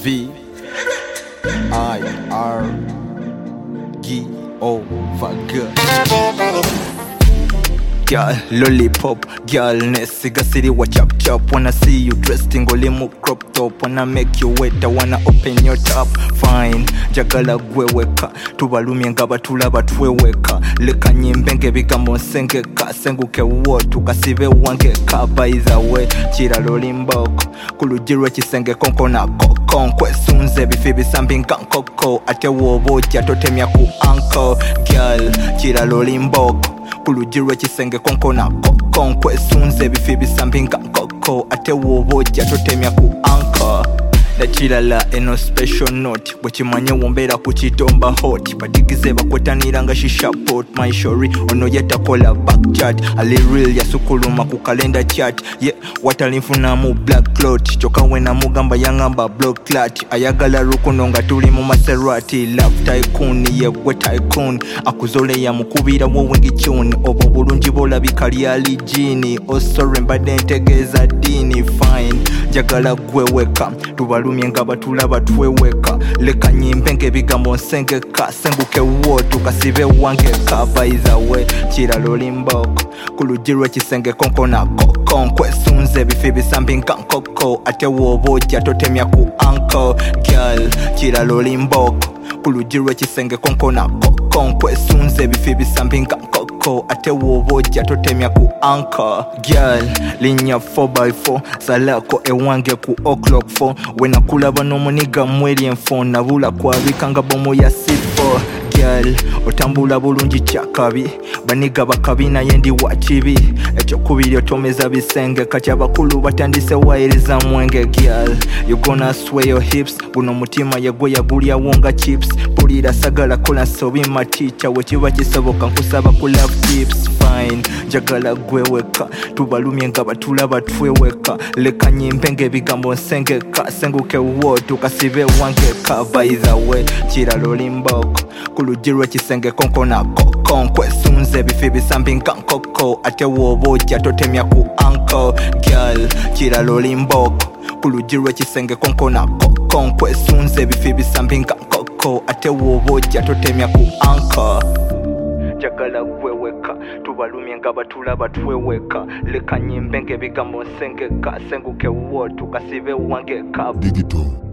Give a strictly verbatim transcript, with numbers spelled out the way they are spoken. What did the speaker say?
V I R G O Vaga. Girl, lollipop, girl, nessiga city wa chop chop. Wanna see you dressed in golimu crop top. Wanna make you wet, I wanna open your top. Fine, jagala gweweka tubalumye nga batulaba tweweka. Leka nyimbenge bigambo nsengeka. Senguke wotu kasibe wangeka. By the way, chira lolimboko kulujirwe kisenge konko na koko. Kwesunze bifi bisambinga nkoko. Ate woboja totemya ku anko. Girl, chira lolimboko kulujirwe kisenge konko na koko. Kwesunze bifi bisambinga nkoko. Ate woboja totemya ku anko. Nachilala eno special note bwekimanye wombera kuchitomba hot badigize bakwetanira nga shisha pot. My shori ono yetakola back chat ali real yasukuluma ku calendar chat ye yeah, watalinfuna mu black cloth choka wena mugamba yangamba block clat ayagala rukuno nga tuli mu Maserati love tycoon ye gwe tycoon akuzole ya mukubira wo wengi tune obo bulungi bola bikali ali jini osore mbade ntegeza dini fine jagala gweweka tubalumye nga batulaba tweweka. Leka nyimbenge bigambo nsengeka. Senguke wotu kasibe wangeka. By the way, chira lolimboko kulujirwe kisenge konko na koko. Kwesunze bifi bisambinga nkoko. Ate woboja totemya ku anko. Girl, chira lolimboko kulujirwe kisenge konko na koko. Kwesunze bifi bisambinga nkoko. Ate woboja totemya ku anko. Girl, linya four by four salako ewange ku o'clock four. Wena kulaba nomuniga mweli enfone nabula kwabika nga bomo ya C four. Girl, otambula bulungi kyakabi baniga bakabina yendi wachibi echo kubiri otomeza bisenge kati abakulu batandise wairiza mwenge. Girl, you gonna sway your hips buno mutima yagwe yagulya wonga chips pulira sagala kola sobi maticha wekiba kisoboka nkusaba ku love tips. Fine, jagala gweweka tubalumye nga batulaba tweweka. Leka nyimbenge bigambo nsengeka. Senguke wotu kasibe wangeka. By the way, chira lolimboko kulujirwe kisenge konko na koko. Kwesunze bifi bisambinga nkoko. Ate woboja totemya ku anko. Girl, chira lolimboko kulujirwe kisenge konko na koko. Kwesunze bifi bisambinga nkoko. Ate woboja totemya ku anko. Jagala gweweka tubalumye nga batulaba tweweka. Leka nyimbenge bigambo nsengeka. Senguke wotu kasibe wangeka. Digital.